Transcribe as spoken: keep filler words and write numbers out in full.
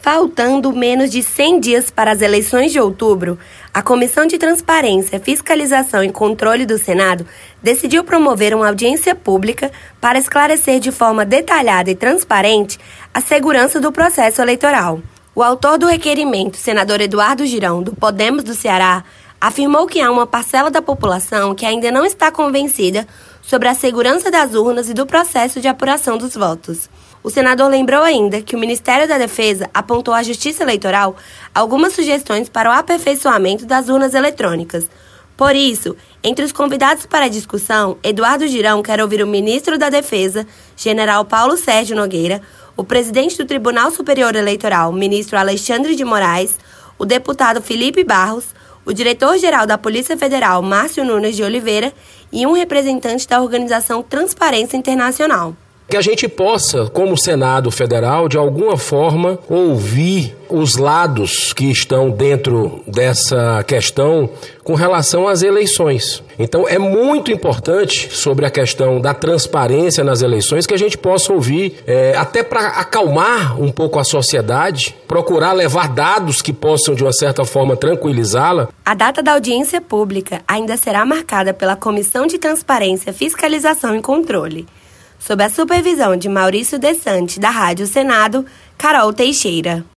Faltando menos de cem dias para as eleições de outubro, a Comissão de Transparência, Fiscalização e Controle do Senado decidiu promover uma audiência pública para esclarecer de forma detalhada e transparente a segurança do processo eleitoral. O autor do requerimento, senador Eduardo Girão, do Podemos do Ceará, afirmou que há uma parcela da população que ainda não está convencida sobre a segurança das urnas e do processo de apuração dos votos. O senador lembrou ainda que o Ministério da Defesa apontou à Justiça Eleitoral algumas sugestões para o aperfeiçoamento das urnas eletrônicas. Por isso, entre os convidados para a discussão, Eduardo Girão quer ouvir o ministro da Defesa, general Paulo Sérgio Nogueira, o presidente do Tribunal Superior Eleitoral, ministro Alexandre de Moraes, o deputado Felipe Barros, o diretor-geral da Polícia Federal, Márcio Nunes de Oliveira, e um representante da organização Transparência Internacional. Que a gente possa, como Senado Federal, de alguma forma, ouvir os lados que estão dentro dessa questão com relação às eleições. Então, é muito importante sobre a questão da transparência nas eleições que a gente possa ouvir, é, até para acalmar um pouco a sociedade, procurar levar dados que possam, de uma certa forma, tranquilizá-la. A data da audiência pública ainda será marcada pela Comissão de Transparência, Fiscalização e Controle, sob a supervisão de Maurício Desante, da Rádio Senado, Carol Teixeira.